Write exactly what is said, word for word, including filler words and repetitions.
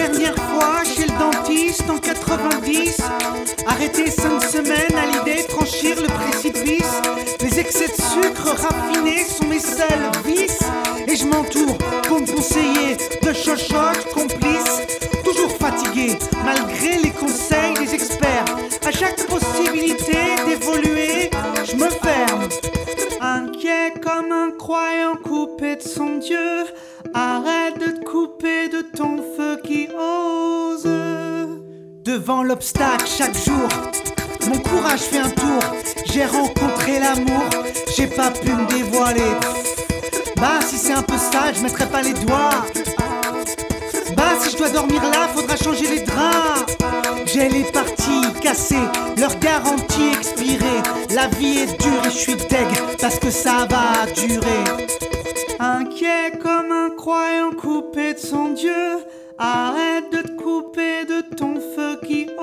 dernière fois chez le dentiste en quatre-vingt-dix. Arrêté cinq semaines à l'idée de franchir le précipice. Les excès de sucre raffinés sont mes seuls vices. Et je m'entoure pour me conseiller de chochottes complices. Toujours fatigué malgré les conseils des experts. À chaque possibilité d'évoluer, je me ferme. Inquiet comme un croyant coupé de son Dieu. Arrête de te couper de ton feu qui ose. Devant l'obstacle chaque jour, mon courage fait un tour. J'ai rencontré l'amour, j'ai pas pu me dévoiler. Bah si c'est un peu sale, je mettrai pas les doigts. Bah si je dois dormir là, faudra changer les draps. J'ai les parties cassées, leur garantie expirée. La vie est dure et je suis deg parce que ça va durer. Inquiet comme un croyant coupé de son Dieu. Arrête de te couper de ton feu qui